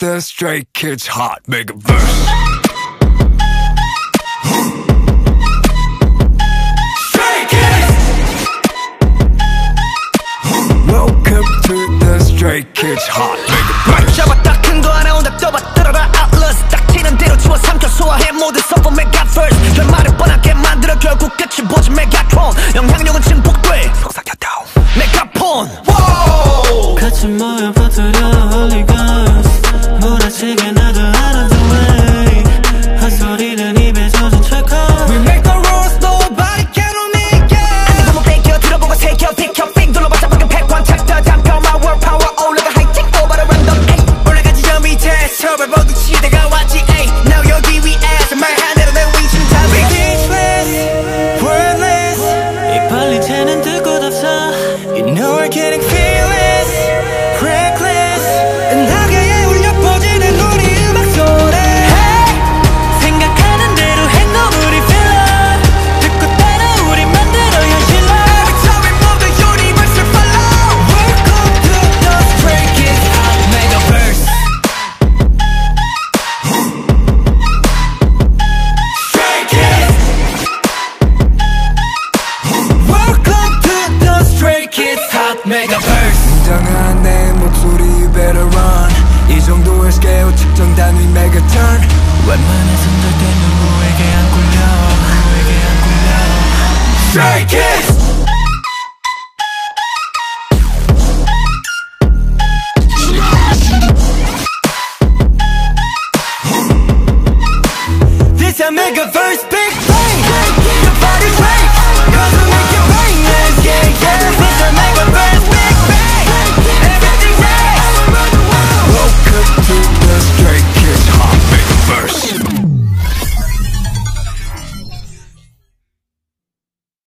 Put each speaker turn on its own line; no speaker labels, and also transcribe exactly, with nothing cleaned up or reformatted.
the Stray Kids hot Megaverse. Stray Kids! Welcome to the Stray Kids hot Megaverse.
잡았다 큰 거 하나 온다 떠봐 따라라 Atlas 딱 치는 대로 치워 삼켜 소화해 모든 서버 Megaverse. 결말을 뻔하게 만들어 결국 끝이 보지 메가트론. 영향력은 증폭돼 속삭였다 메가폰.
같이 모여 퍼뜨려 Holy Ghost. 몰아치게 나도 out of the way. 헛소리는 입에 젖은 철컥.
We make the rules nobody can make it. 안 보면 뺏겨 들어보고 새겨 비켜 빙 둘러봤자 방금 백원 챕터 잠겨 my world power 올라가 하이팅 over the random eight. 올라가지 저 밑에 서버 모두 시대가 왔지 에이. Now 여기 위에서 말한 대로 내 위치는 다 speechless wordless.
이 빨리 새는 들 곳 없어.
You know we're getting fearless reckless. 나게 울려 퍼지는 우리 음악 소리.
Hey! 생각하는 대로 행동 우리 filler. 듣고 따라 우리 만들어 현실로.
Every time we move the universe will follow. Welcome to the Stray Kids hot Megaverse. Stray Kids. Welcome to the Stray Kids hot Megaverse.
굉장한 내 목소리 you better run. 이 정도의 스케일 측정 단위 메가턴.
웬만해선 절대 누구에게 안 굴려. 누구에게 안 굴려.
Stray Kids!
This a Megaverse, baby.